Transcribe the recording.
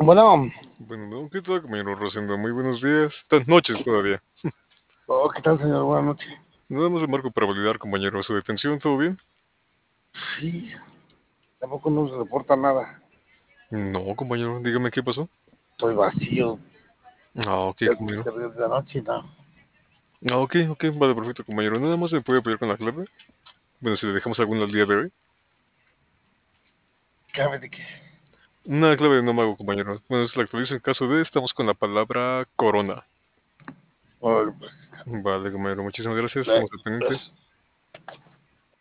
Bueno, Bueno, no, ¿qué tal, compañero Rosendo? Muy buenos días. Noches todavía. ¿qué tal, señor? Buenas noches. Nada más remarco para validar, compañero, su detención, ¿todo bien? Sí, tampoco nos reporta nada. No, compañero, dígame qué pasó. Estoy vacío Ok, compañero. desde anoche, no. Ok, vale, perfecto, compañero. Nada más me puede apoyar con la clave. Bueno, si le dejamos alguna al día de hoy. ¿Cabe de qué? Una clave de no mago, compañero. Bueno, se la actualizo en caso de, estamos con la palabra corona. Órale, pues. Vale, compañero, muchísimas gracias, Eh, estamos al pendiente. pues,